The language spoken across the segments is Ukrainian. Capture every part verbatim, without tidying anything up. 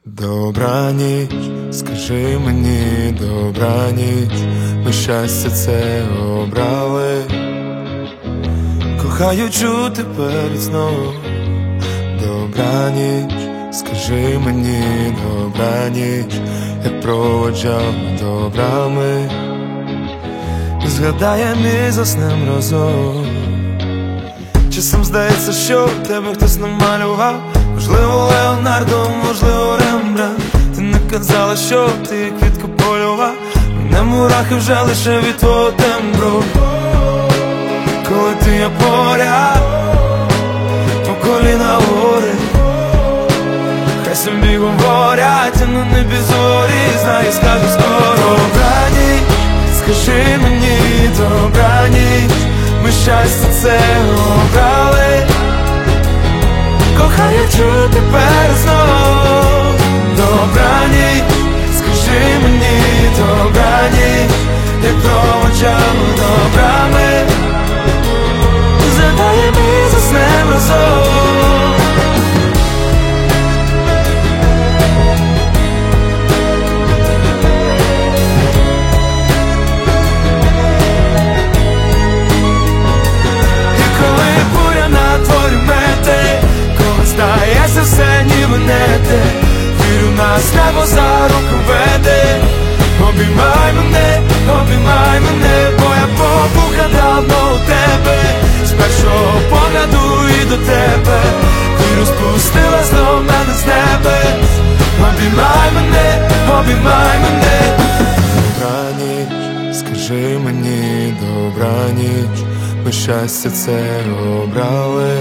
Добраніч, скажи мені, добраніч, ми щастя це обрали. Кохаю чути перед сном. Добраніч, скажи мені, добраніч, як проводжав добрами. Згадаєм і заснем разом. Часом здається, що в тебе хтось намалював. Можливо, Леонардо, можливо, Рембрандт. Ти не казала, що ти квітку полював. Мене мурахи вже лише від твого тембру. Коли ти є поряд, по коліна гори. Хай собі говорять, а на небі зорі. Знаю, скажу скоро. Добраніч, скажи мені, добраніч, ми щастя це обрали. Кохаю чути перед сном. Добраніч, скажи мені, добраніч, як проводжав добрами. Задаєм і заснем разом. І коли буря на дворі мете, коли здається все ніби не те, вірю, нас небо за руку веде. Обіймай мене, обіймай мене, бо я побуха давно у тебе. З першого погляду і до тебе ти розпустила знов мене з небес. Обіймай мене, обіймай мене. Добраніч, скажи мені, добраніч, ми щастя це обрали.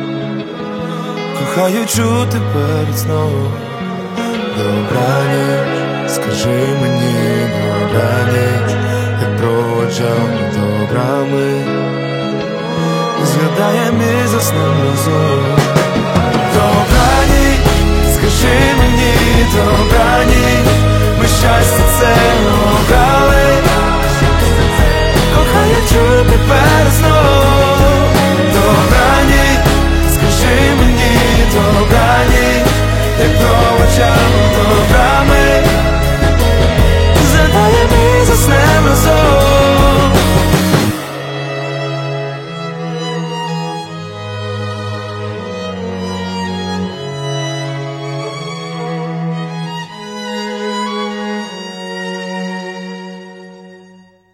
Кохаю чути перед сном. Добраніч, скажи мені, добраніч, як проводжав добрами. Згадаєм і заснем разом.